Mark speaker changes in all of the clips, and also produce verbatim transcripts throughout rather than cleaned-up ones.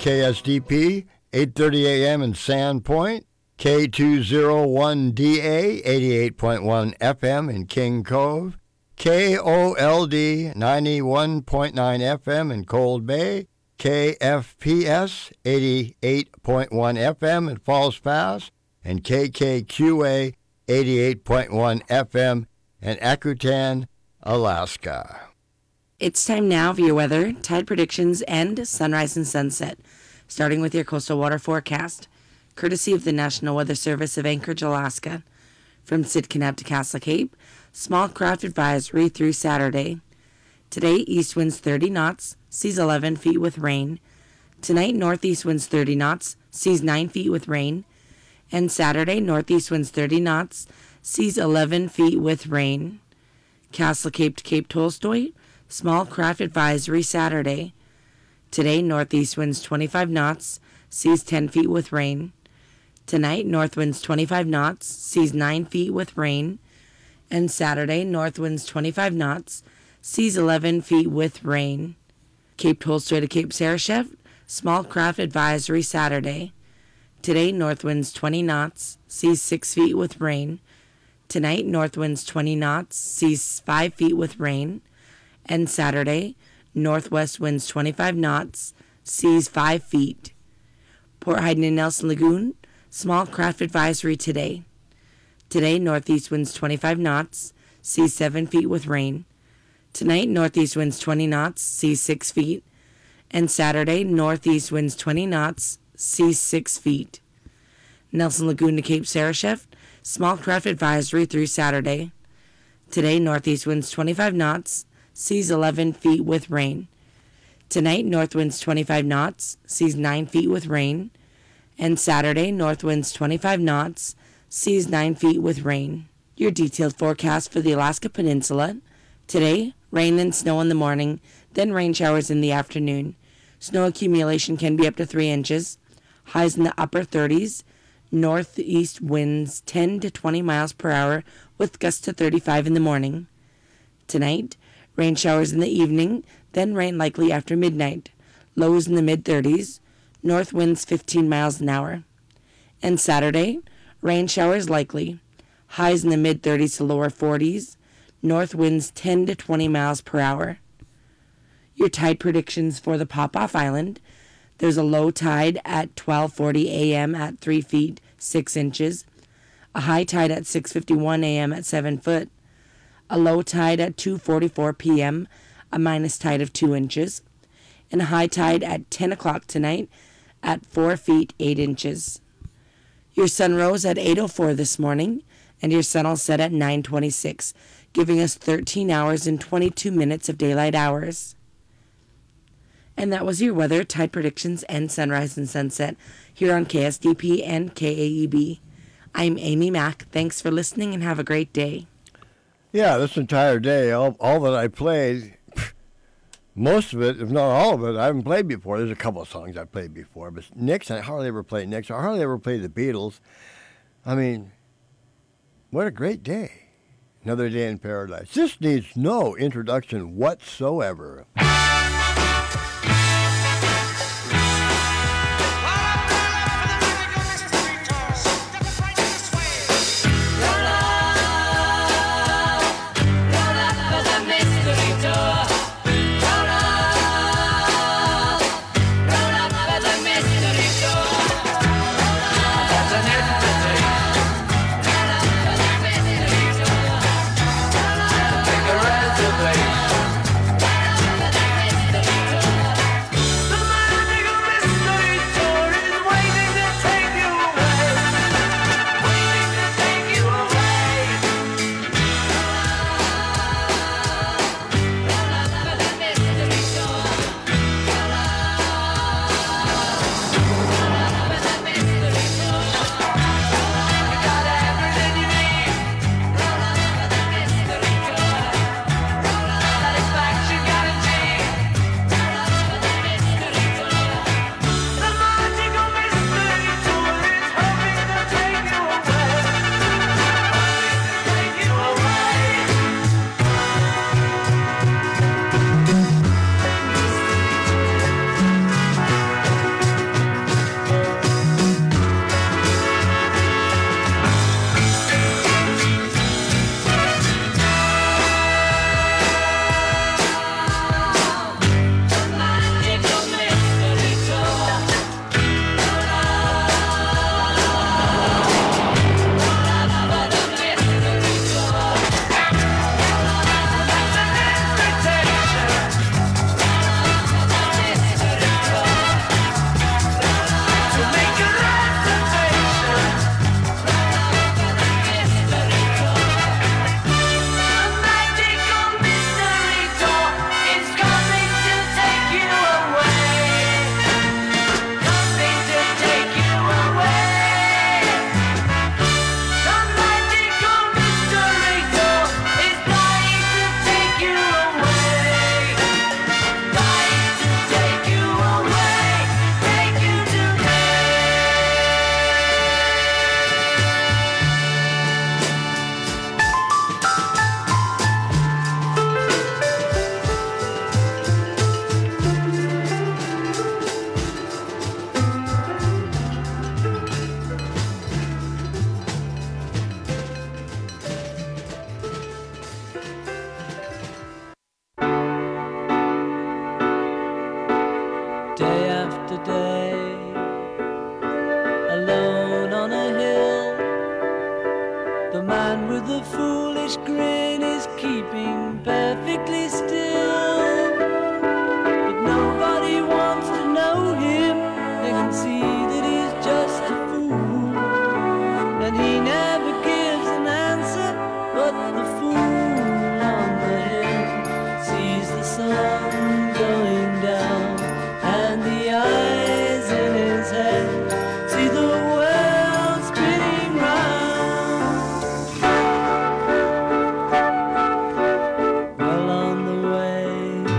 Speaker 1: K S D P, eight thirty a.m. in Sandpoint, K two oh one D A, eighty-eight point one F M in King Cove, K O L D, ninety-one point nine F M in Cold Bay, K F P S, eighty-eight point one F M in Falls Pass, and K K Q A, eighty-eight point one F M in Akutan, Alaska.
Speaker 2: It's time now for your weather, tide predictions, and sunrise and sunset, starting with your coastal water forecast, courtesy of the National Weather Service of Anchorage, Alaska. From Sitkinab to Castle Cape, small craft advisory through Saturday. Today, east winds thirty knots, seas eleven feet with rain. Tonight, northeast winds thirty knots, seas nine feet with rain. And Saturday, northeast winds thirty knots, seas eleven feet with rain. Castle Cape to Cape Tolstoy, small craft advisory Saturday. Today, northeast winds twenty-five knots, seas ten feet with rain. Tonight, north winds twenty-five knots, seas nine feet with rain. And Saturday, north winds twenty-five knots, seas eleven feet with rain. Cape Tolstoy to Cape Sarashef, small craft advisory Saturday. Today, north winds twenty knots, seas six feet with rain. Tonight, north winds twenty knots, seas five feet with rain. And Saturday, northwest winds twenty-five knots, seas five feet. Port Hayden and Nelson Lagoon, small craft advisory today. Today, northeast winds twenty-five knots, seas seven feet with rain. Tonight, northeast winds twenty knots, seas six feet. And Saturday, northeast winds twenty knots, seas six feet. Nelson Lagoon to Cape Sarashef, small craft advisory through Saturday. Today, northeast winds twenty-five knots, seas eleven feet with rain. Tonight, north winds twenty-five knots, seas nine feet with rain. And Saturday, north winds twenty-five knots, seas nine feet with rain. Your detailed forecast for the Alaska Peninsula. Today, rain and snow in the morning, then rain showers in the afternoon. Snow accumulation can be up to three inches. Highs in the upper thirties. Northeast winds ten to twenty miles per hour with gusts to thirty-five in the morning. Tonight, rain showers in the evening, then rain likely after midnight. Lows in the mid-thirties. North winds fifteen miles an hour. And Saturday, rain showers likely. Highs in the mid-thirties to lower forties. North winds ten to twenty miles per hour. Your tide predictions for the Pop-Off Island. There's a low tide at twelve forty a.m. at three feet, six inches. A high tide at six fifty-one a.m. at seven foot. A low tide at two forty-four p.m., a minus tide of two inches. And a high tide at ten o'clock tonight at four feet, eight inches. Your sun rose at eight oh four this morning, and your sun will set at nine twenty-six, giving us thirteen hours and twenty-two minutes of daylight hours. And that was your weather, tide predictions, and sunrise and sunset here on K S D P and K A E B. I'm Amy Mack. Thanks for listening and have a great day.
Speaker 1: Yeah, this entire day, all, all that I played, most of it, if not all of it, I haven't played before. There's a couple of songs I played before, but Nicks, I hardly ever played Nicks. I hardly ever played the Beatles. I mean, what a great day. Another day in paradise. This needs no introduction whatsoever.
Speaker 3: Take a reservation. yesterday. Alone on a hill, the man with the foolish grin is keeping perfectly still. But nobody wants to know him, they can see that he's just a fool. And he never gives an answer, but the fool on the hill sees the sun going down, and the eyes in his head see the world spinning round. Well on the way,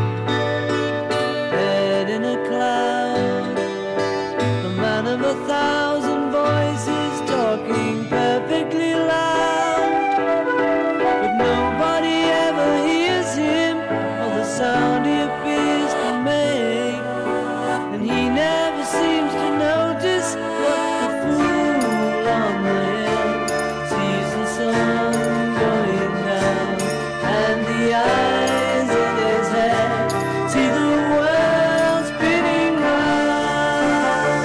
Speaker 3: dead in a cloud, the man of a thousand voices talking perfectly loud. But nobody ever hears him or the sound he appears to make, and he never seems to notice what the fool on the hill sees the sun going down, and the eyes in his head see the world spinning round.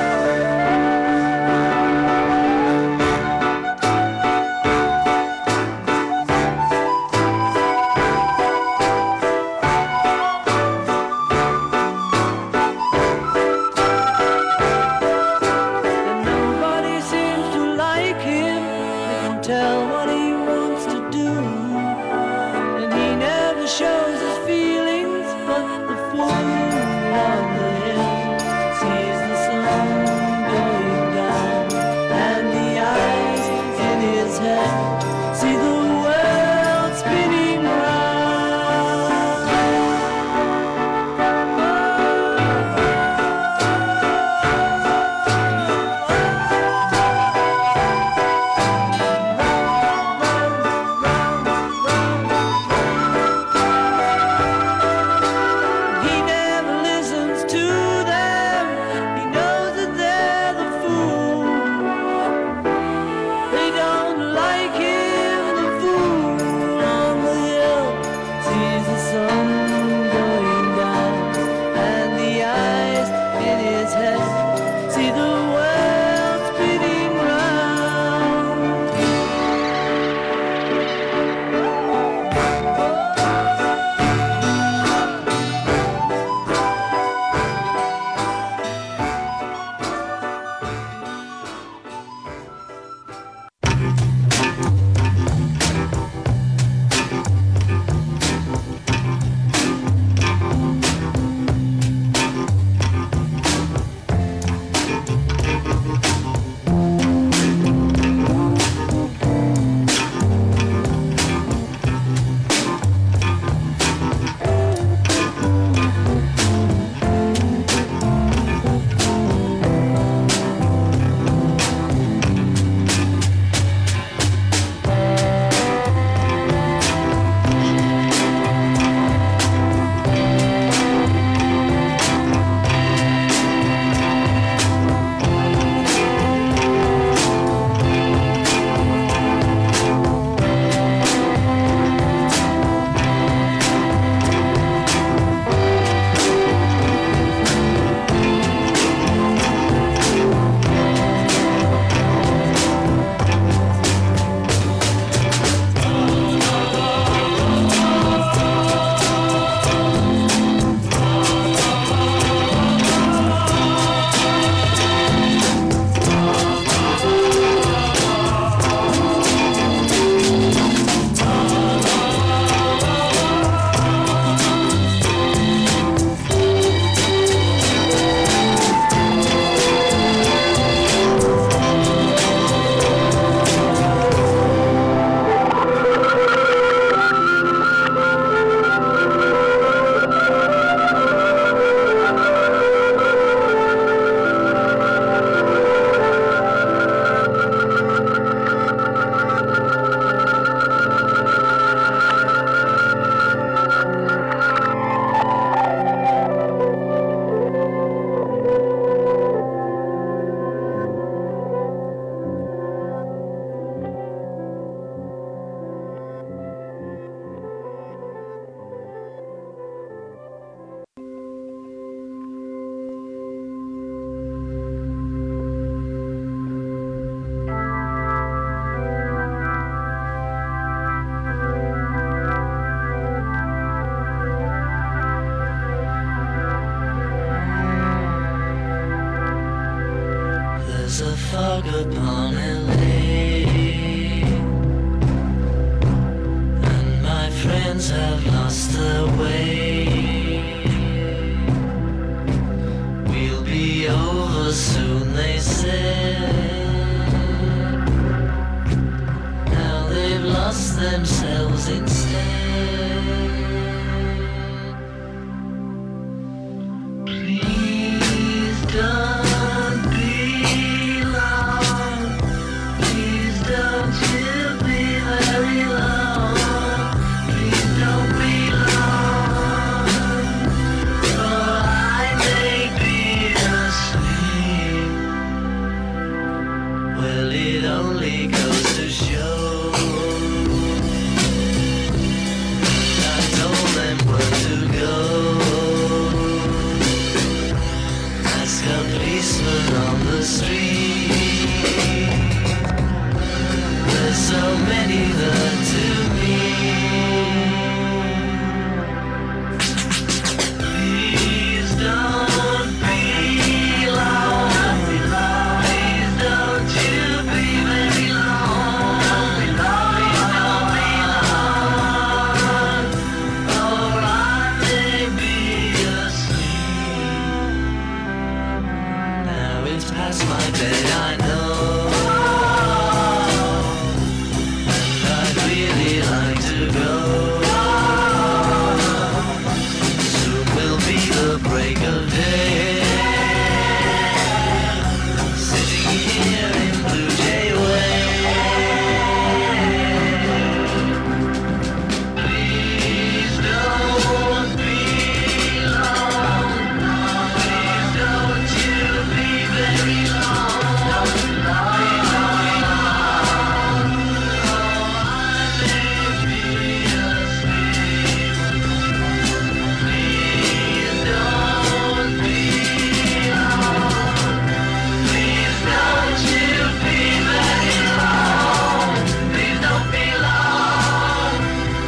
Speaker 3: And nobody seems to like him, they can tell what he wants to do, and he never shows his feelings, but the fool on the hill sees the sun going down, and the eyes in his head see the world spinning round. He never listens to them, he knows that they're the fool. They don't like him, the fool on the hill sees the sun going down, and the eyes in his head see the world spinning round. There's a fog upon L A, and my friends have lost their way. We'll be over soon, they said. Now they've lost themselves instead. Please don't be long. Please don't you be very long. Please don't be long, or I may be asleep. Well, it only goes to show. I told them where to go. Ask a policeman on the street. There's so many that to me. Please don't be long. Please don't you be very long. Please don't be long, or I may be asleep. Now it's past my bed, I know, and I'd really like to go. Soon will be the break of day. Sitting here in Blue Jay Way. Please don't be long. Please don't you be very long. Please don't be long, or I may be asleep. Please don't be long. Please don't you be very long. Please don't be long.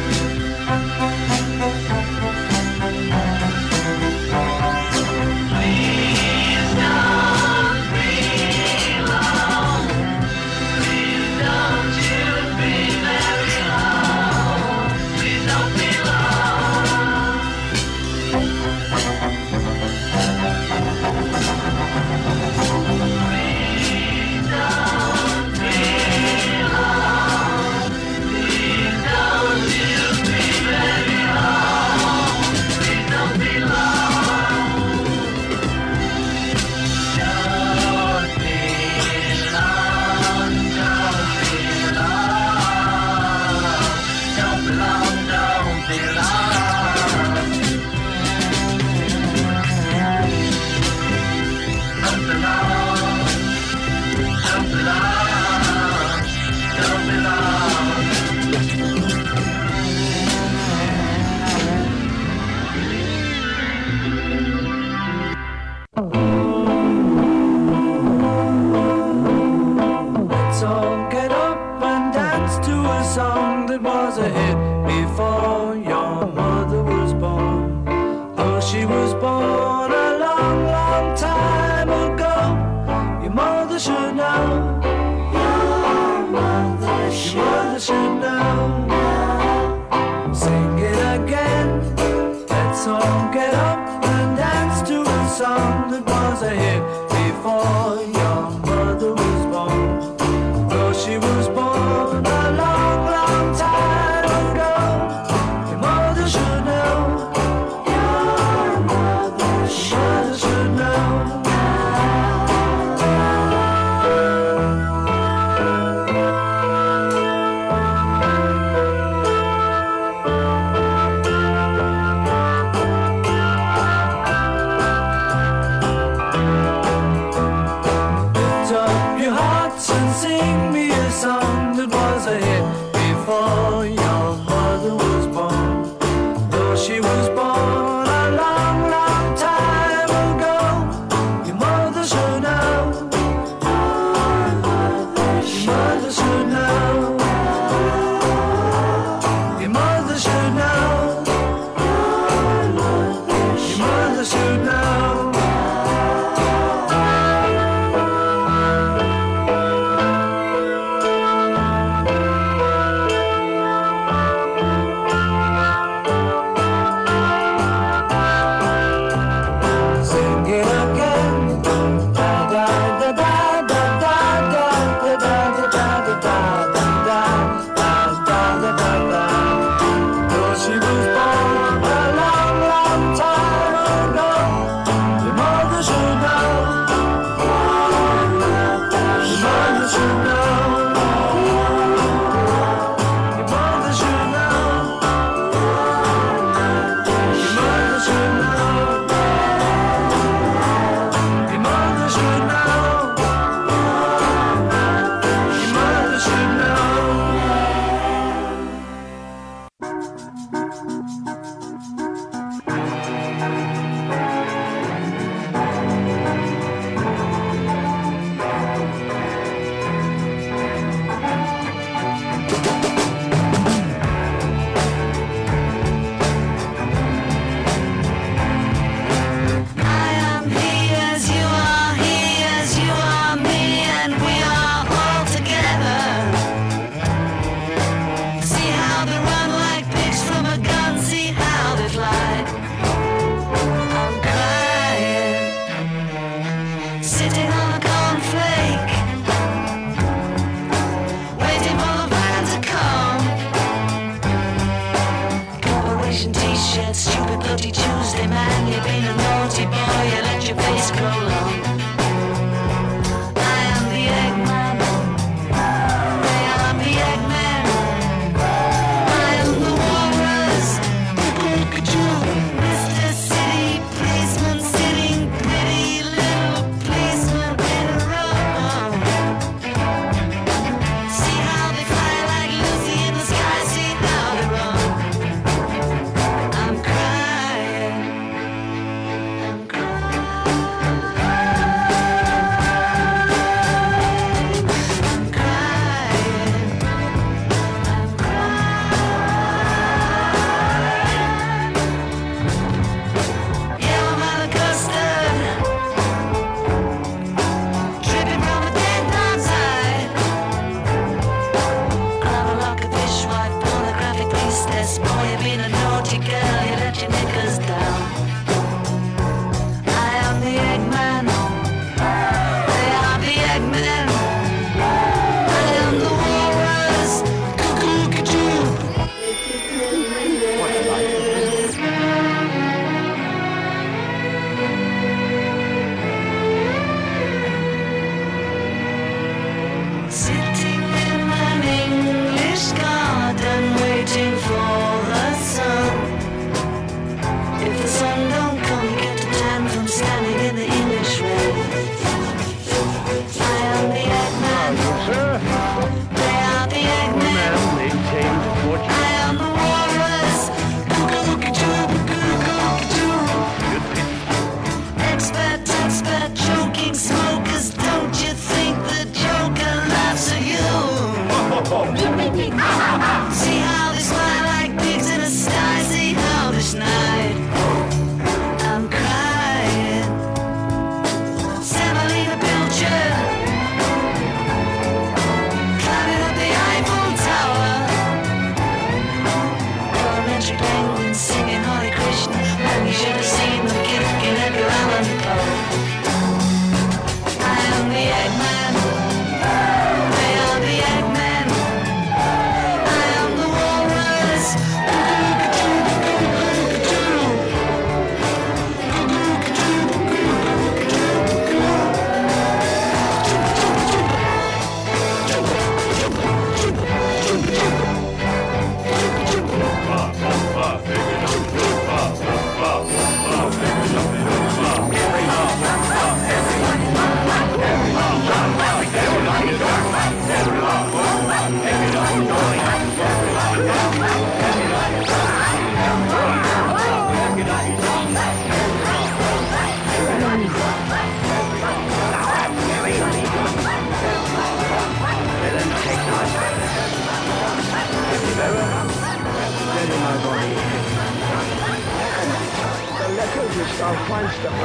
Speaker 3: Please don't be long. Please don't you be very long. Please don't be long. Please don't be long. Please don't you be very long. Please don't be long. Don't be long. Don't be long. Don't be long. Don't be long. Don't be long. Don't be long. Don't be long. Let's all get up and dance to a song that was a hit before your mother was born. Though she was born a long, long time ago, your mother should know. Your mother should, your mother should know. Sing it again. Let's all get up and dance to a song that was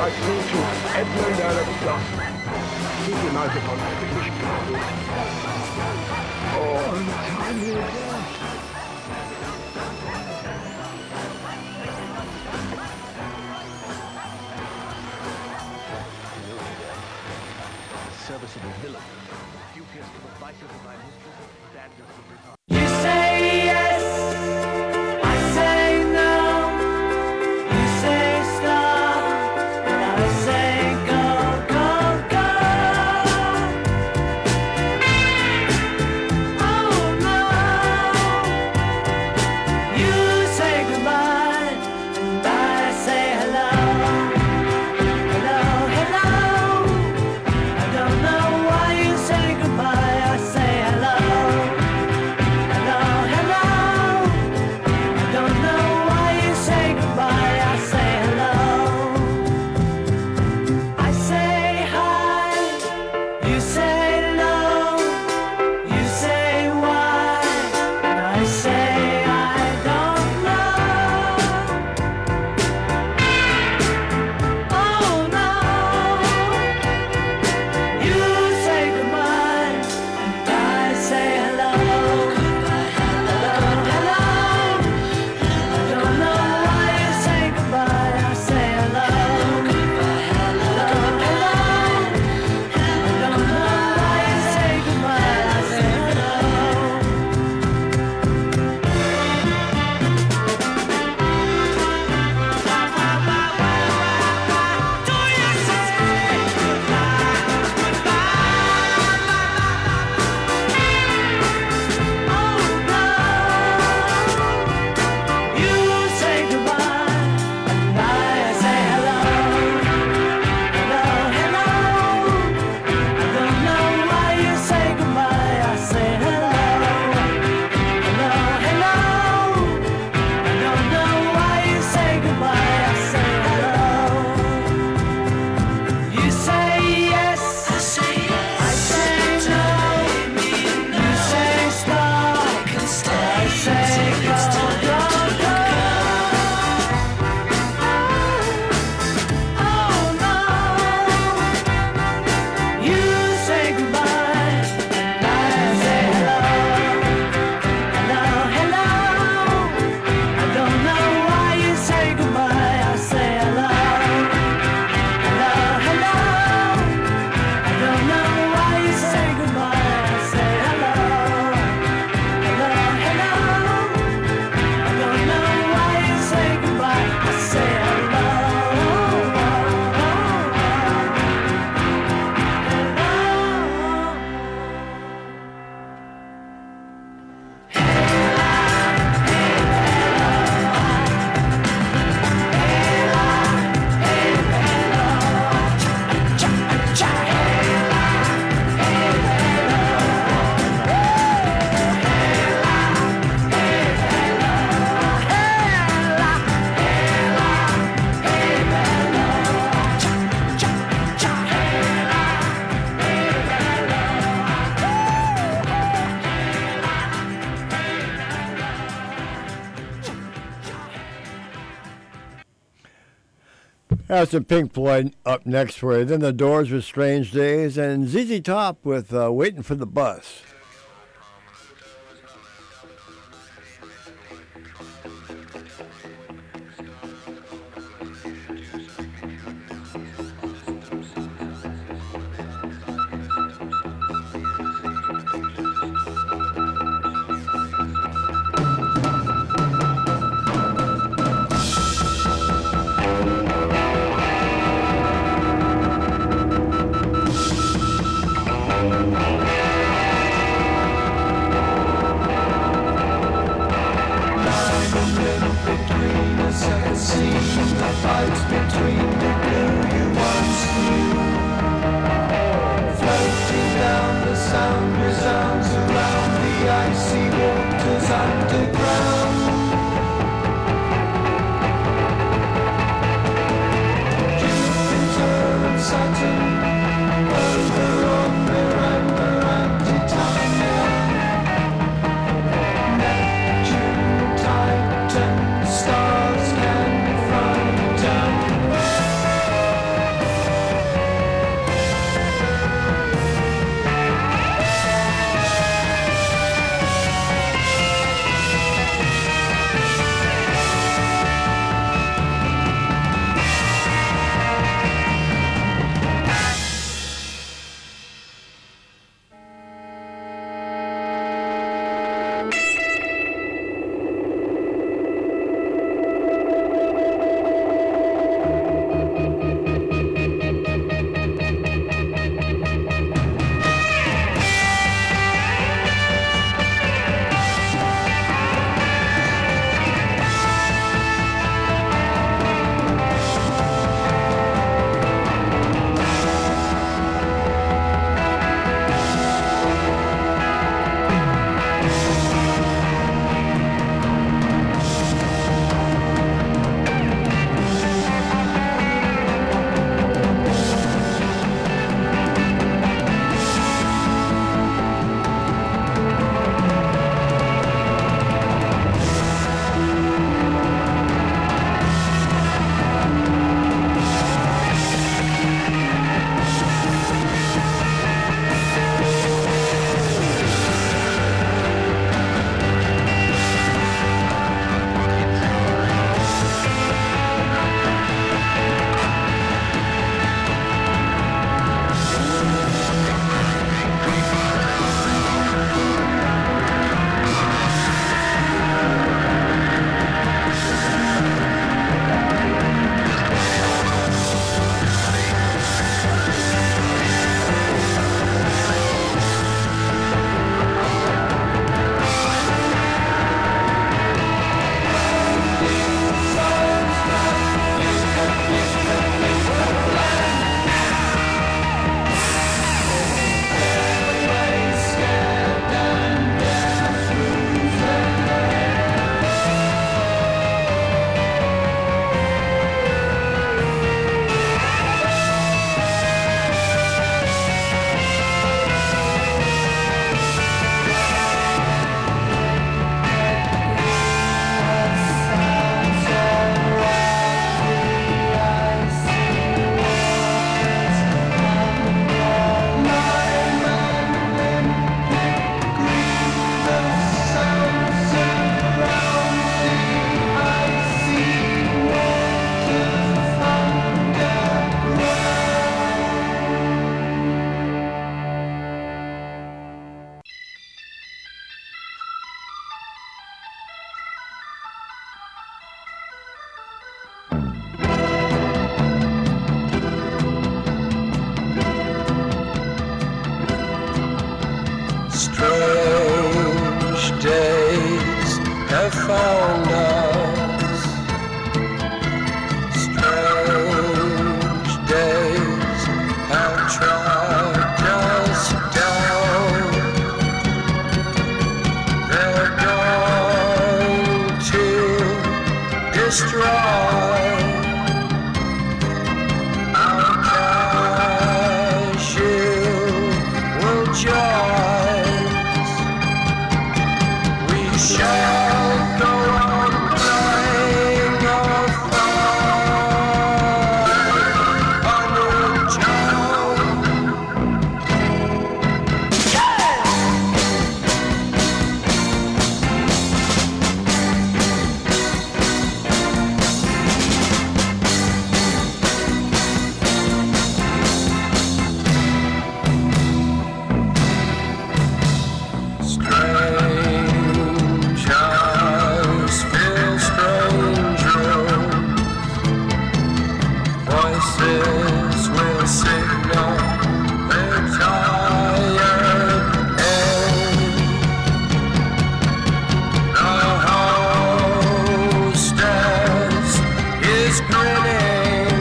Speaker 4: I say to Edmund Earl of Gloucester, keep your mouth upon my British people. Oh, untimely death.
Speaker 5: Serviceable villain, dubious to the vices of my mistress, standards of regard.
Speaker 3: You say yes, I say no. You say stop, and I say go, go, go. Oh no. You say goodbye, and I say hello. Hello, hello. I don't know why you say goodbye. I say hello. Hello, hello. I don't know why you say goodbye. I say hello. I say hi. You say no. You say why. And I say I don't know. Oh no. You say goodbye, and I say hello. Hello, hello. I don't know why you say goodbye. I say hello. Hello, hello. I don't know why you say goodbye. I say you say goodbye, and I say hello. Hello, hello. I don't know why you say goodbye. I say hello. Hello, hello. I don't know why you say goodbye. I say hello. You say yes, I say yes. I say no. You say stop, I say go, go, go. Oh no. You say goodbye, and I say hello. Hello, hello. I don't know why you say goodbye. I say hello. Hello, hello. I don't know why you say goodbye. I say hello. Hello, hello. I don't know why you say goodbye. I say hello.
Speaker 1: That's the Pink Floyd up next for you. Then the Doors with Strange Days, and Z Z Top with uh, Waiting for the Bus.
Speaker 3: Stars can frighten
Speaker 6: just don't. They're going to destroy our casual joys. We shall go on playing our fun on the town. Strangers fill strange rooms. Voices will signal their tired end. The hostess is grinning.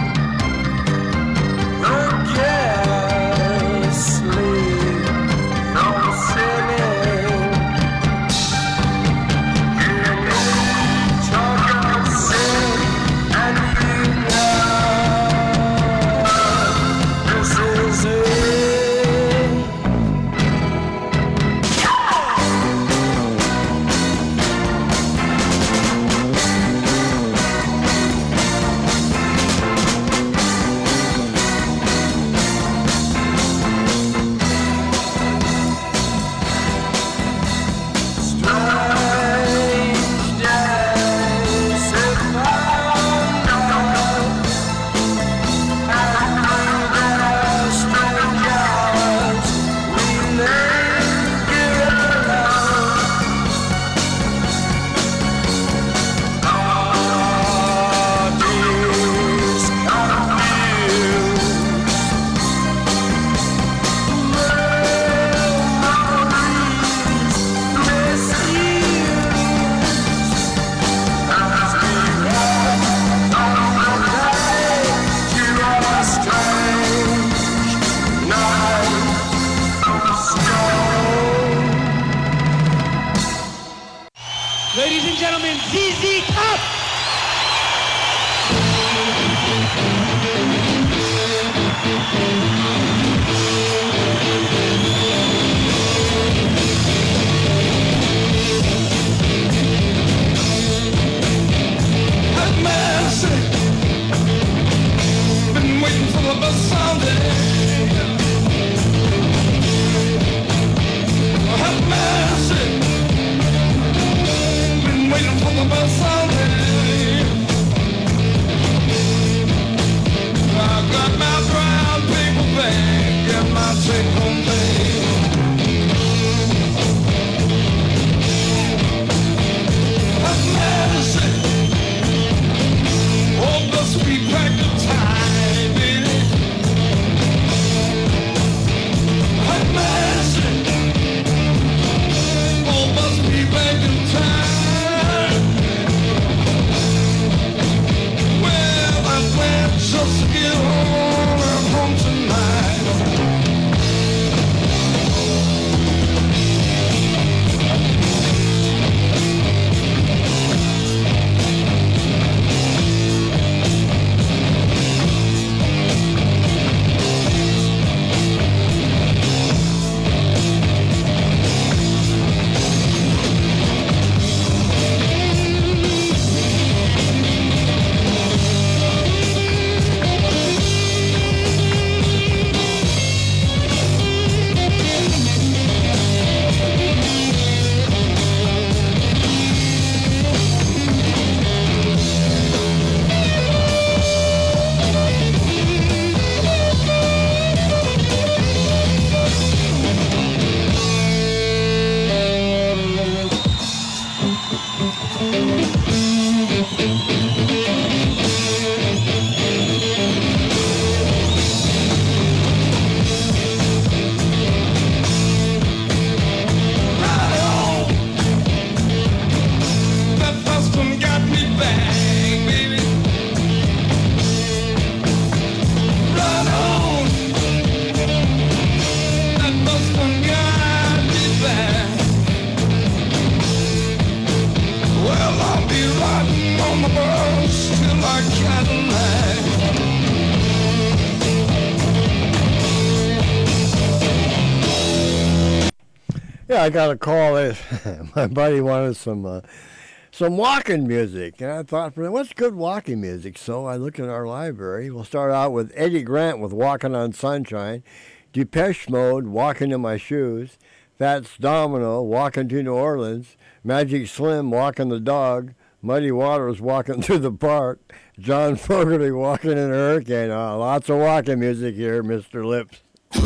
Speaker 6: The guests sleep from sinning. Hear me talk of sin, and you know this is it. Strange days have found us, and through their strange hours we linger alone. Bodies confused, memories misused, as we walk on the way to our strange night of stone.
Speaker 3: Ladies and gentlemen, Z Z Top!
Speaker 6: Have mercy. Been waiting for the bus someday. Have mercy. Been waiting for the bus someday. I got my brown paper bag, got my take home pay. Have mercy. Oh, must be back in time, baby. Have mercy. Oh, must be back in time. Well, I plan just to get home, home tonight.
Speaker 7: Yeah, I got a call. My buddy wanted some uh, some walking music, and I thought, what's good walking music? So I looked in our library. We'll start out with Eddie Grant with Walking on Sunshine, Depeche Mode, Walking in My Shoes, Fats Domino, Walking to New Orleans, Magic Slim, Walking the Dog, Muddy Waters, Walking Through the Park, John Fogerty, Walking in a Hurricane. Uh, lots of walking music here, Mister Lips.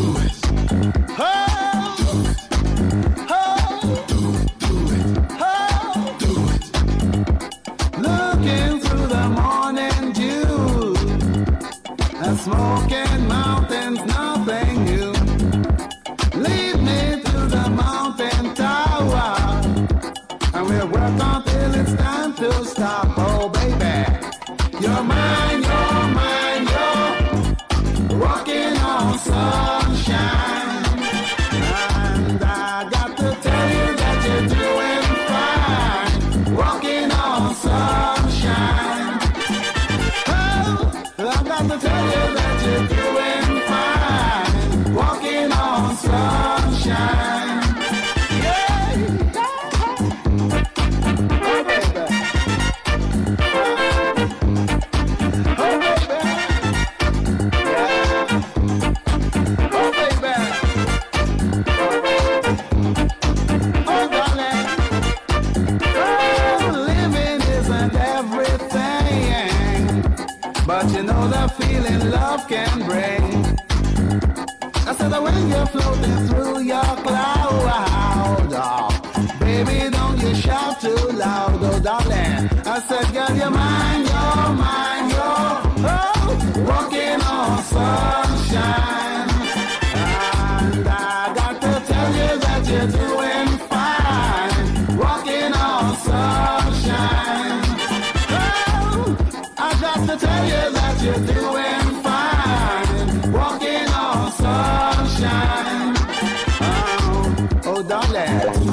Speaker 6: Looking through the morning dew and smoking mountains, nothing new. Lead me to the mountain tower, and we'll work until it's time to stop. Oh, baby, you're mine, you're mine, you're walking on sunshine. And I got to tell you that you're doing fine, walking on sunshine. Oh, I got to tell you that you're doing fine, walking on sunshine. But you know the feeling love can bring. I said that when you're floating through your cloud, oh, baby, don't you shout too loud, oh darling. I said, girl, you're mine, you're mine, you're oh, walking on sunshine. And I got to tell you that you're doing fine, walking on sunshine. I got to tell you that you're doing fine, walking on sunshine. Oh, oh darling.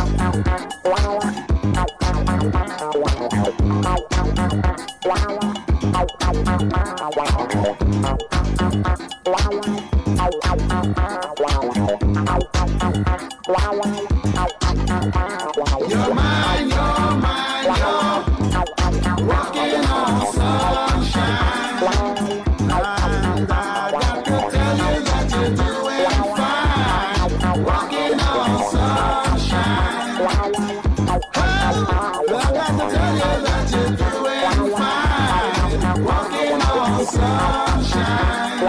Speaker 6: You're mine, you're mine, you're walking on sunshine. And I got to tell you that you're doing fine, walking on sunshine. Oh, I got to tell you that you're doing fine, walking on sunshine.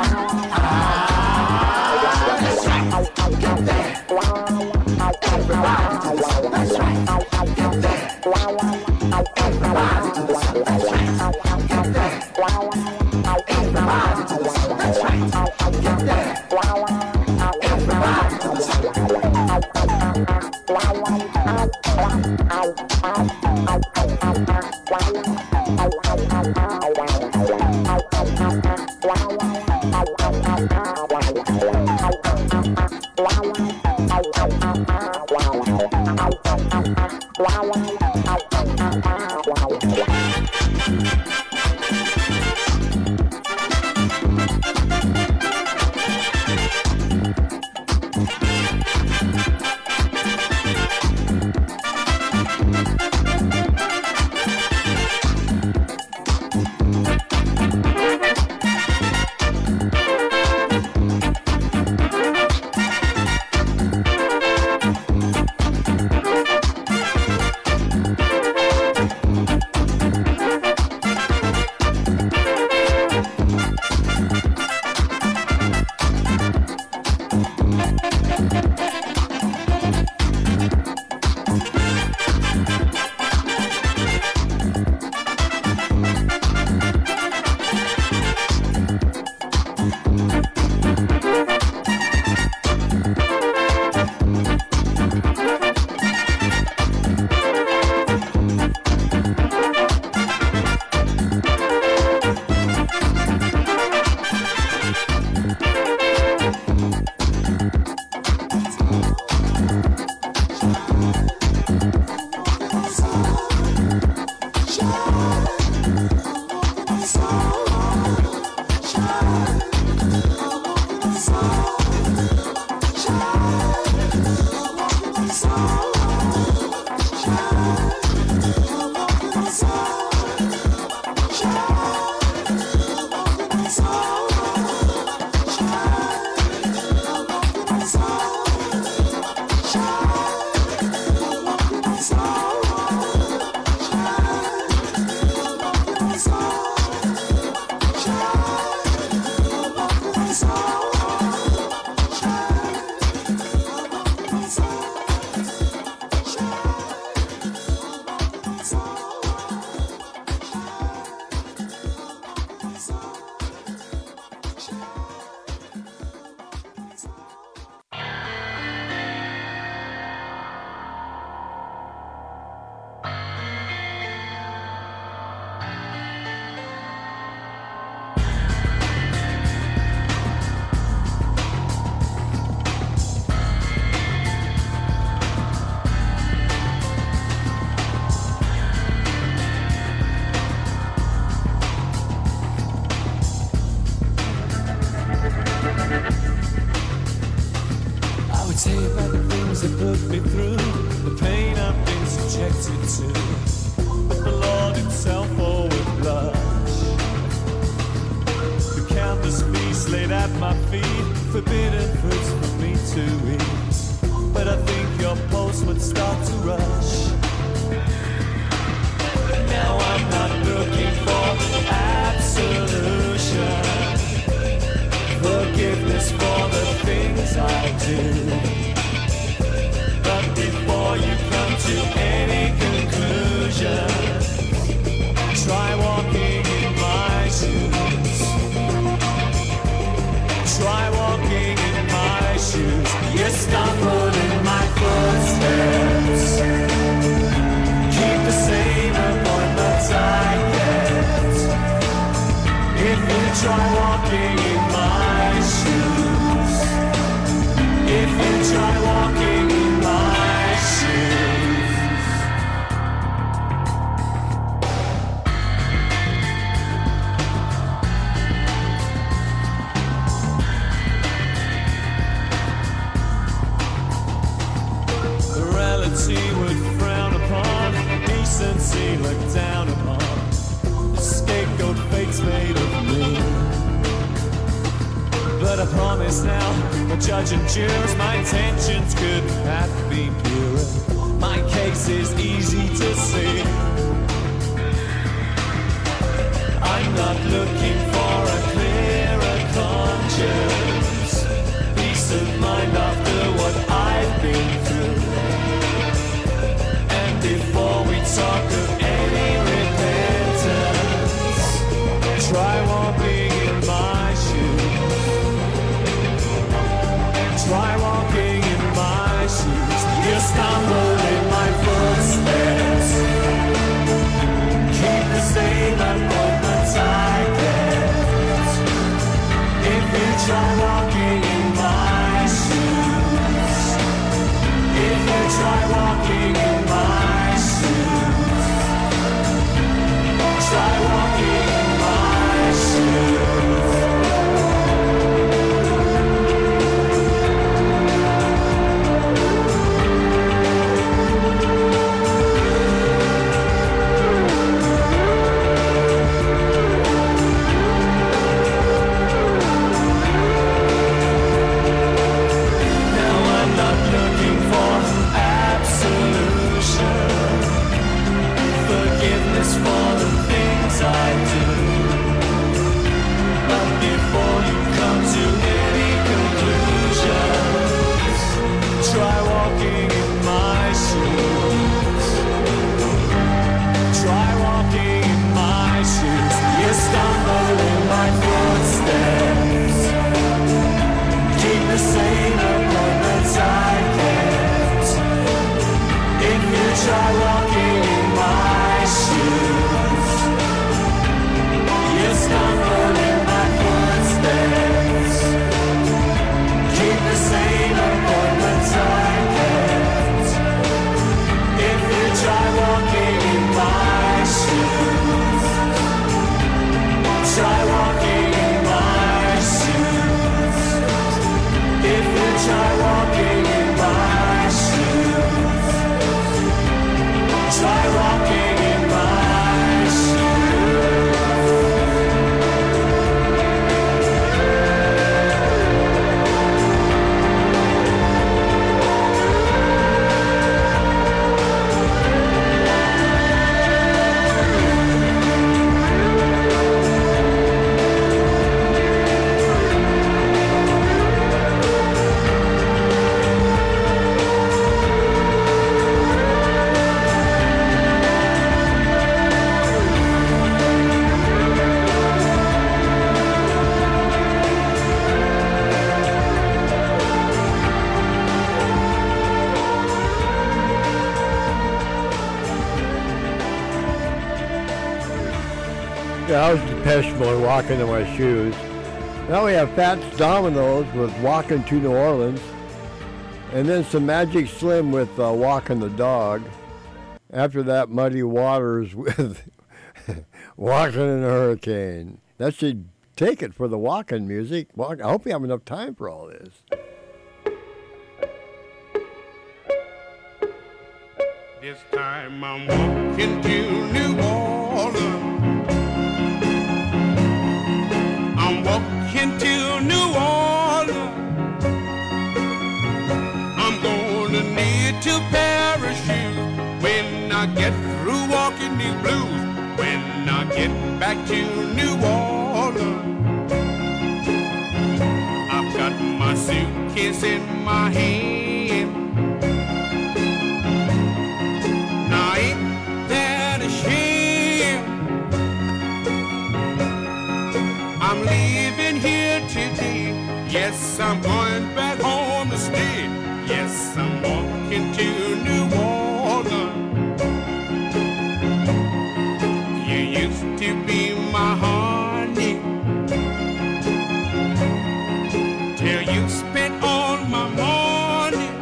Speaker 6: Ah, that's right, get there. Everybody to the sun, that's right, get there. Everybody to the sun, that's right, get there. Everybody to the sun, that's right, get there. Everybody to the
Speaker 8: tell you about the things that put me through, the pain I've been subjected to. But the Lord himself, oh, would blush. The countless feasts laid at my feet, forbidden fruits for me to eat. But I think your pulse would start to rush. Now I'm not looking for absolution, forgiveness for the things I do. But before you come to any conclusion, try walking in my shoes. Try walking in my shoes. You stumbled in my footsteps. Keep the same appointments I get. If you try walking in my shoes, if you try walking in my shoes. Morality would frown upon, decency looked down upon. The scapegoat fate's made of me. But I promise now, my judge and jurors, my intentions could not be purer. My case is easy to see. I'm not looking for a clearer conscience, peace of mind after what I've been through. And before we talk of any repentance, try walking in my shoes. Try walking in my shoes. You stumble in my footsteps. Keep the same appointments I get. If you try walking in my shoes, if you try walking in my shoes, try walking in my shoes. For the things I do. But before you come to any conclusions, try walking in my shoes. Try walking in my shoes. You stumble in my footsteps. Keep the same appointments I get. If you try walking in my shoes, you stumble in my footsteps. Keep the same appointments I get. If you try walking in my shoes, try walking in my shoes. If you try walking in my shoes, try walking in my shoes.
Speaker 7: Yeah, I was Depeche Mode, Walking in My Shoes. Now we have Fats Dominoes with Walking to New Orleans. And then some Magic Slim with uh, Walking the Dog. After that, Muddy Waters with Walking in a Hurricane. That should take it for the walking music. Walk, I hope you have enough time for all this.
Speaker 9: This time I'm walking to New Orleans. I'm walking to New Orleans. I'm gonna need to parachute when I get through walking these blues. When I get back to New Orleans, I've got my suitcase in my hand. Now ain't that a shame? I'm leaving here today. Yes, I'm going back home to stay. Yes, I'm walking to New Orleans. You used to be my honey till you spent all my money.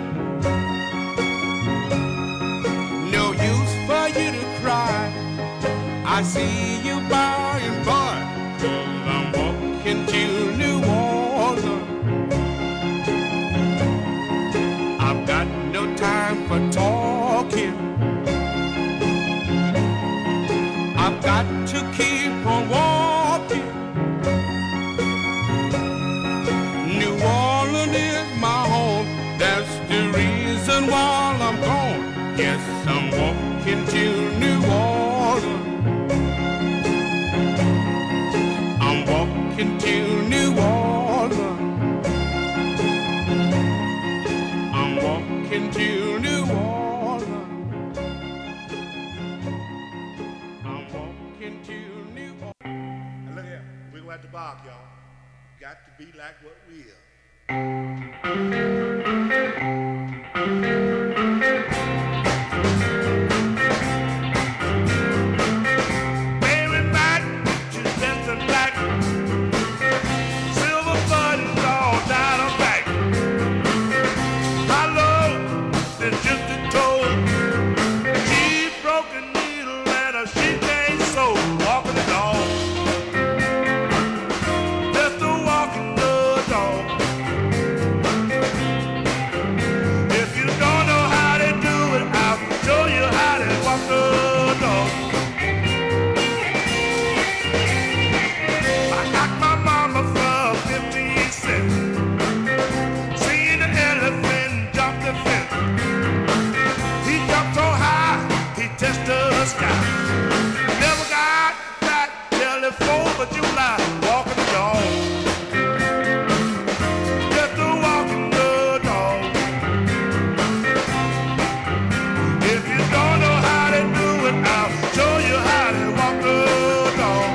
Speaker 9: No use for you to cry. I see you by and by. 'Cause I'm walking to New Orleans. I've got no time for talking. I've got to keep on walking. New Orleans is my home. That's the reason why I'm gone. Yes, I'm walking to New Orleans. I'm walking to New Orleans. I'm walking to New Orleans. I'm walking to New Orleans.
Speaker 10: And look here, we're gonna have to bark, y'all. Got to be like what we are. Baby back, she's dancing black. Silver buttons all down her back. How low is just a toe. She's broken needle and her she can't sew. Walking the dog. Just a walking the dog. If you don't know how to do it, I'll show you how to walk the dog. I got my mama for fifteen cents. Seen the elephant jump the fence. He jumped so high, he touched the sky. Never got that telephone, but you lie, walking the dog. Just a walking the dog. If you don't know how to do it, I'll show you how to walk the dog.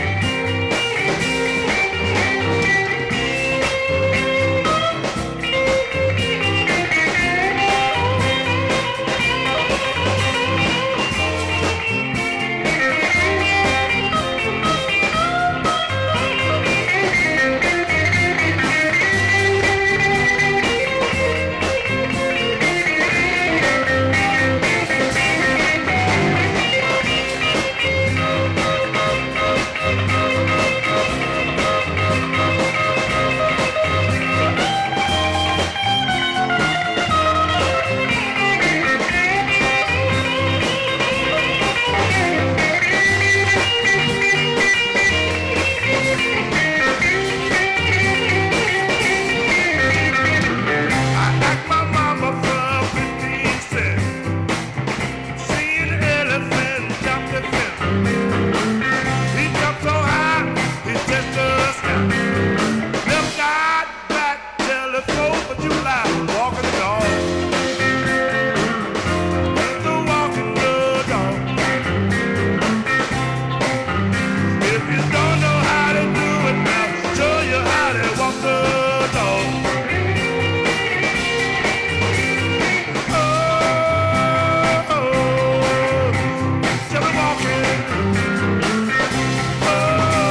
Speaker 10: I asked my mama for fifteen cents. Seen the elephant jump the fence. He jumped so high, he touched the sky. Never got that telephone, but you lie, walking the dog. Just a walking the dog. If you don't know how to do it, I'll show you how to walk the dog. Oh, shall we walk in? Oh,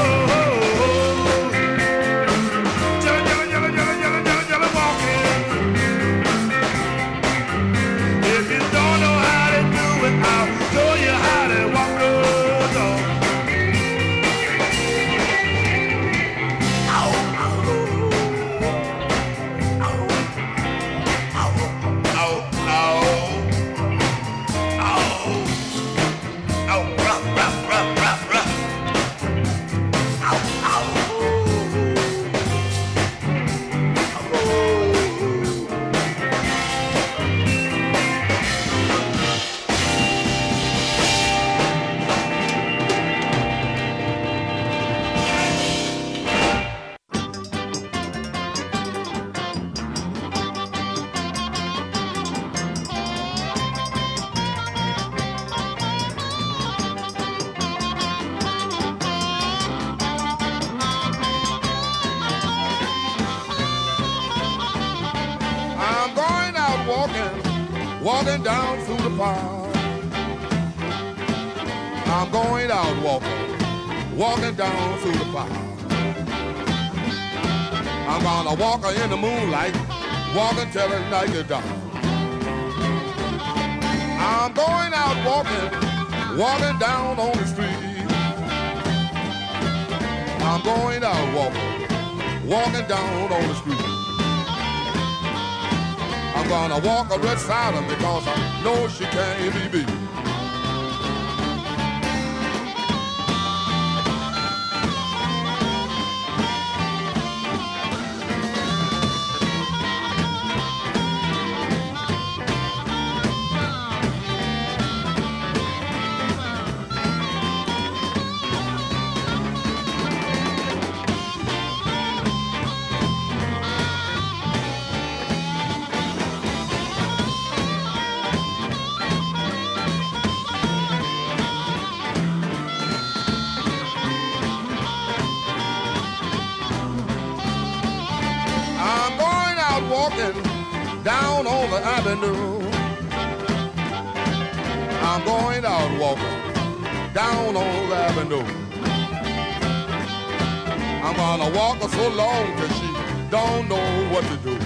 Speaker 10: shall we, shall we, shall we, shall we, shall we, shall we walk in?
Speaker 9: walking, walking down through the park. I'm going out walking, walking down through the park. I'm gonna walk in the moonlight, walking till the night is dark. I'm going out walking, walking down on the street. I'm going out walking, walking down on the street. I'm gonna walk right side of her because I know she can't be beat. Walking down on the avenue. I'm going out walking down on the avenue. I'm gonna walk her so long till she don't know what to do.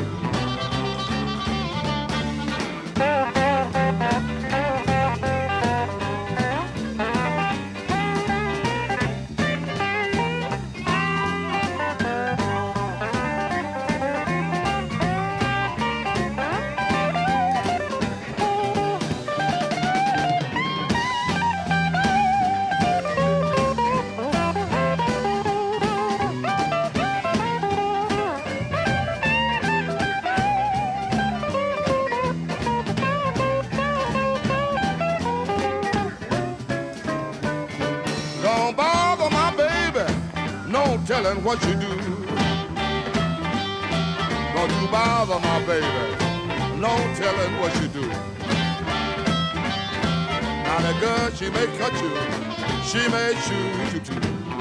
Speaker 9: Telling what you do. Don't you bother my baby, no telling what you do. Now the girl, she may cut you, she may shoot you too.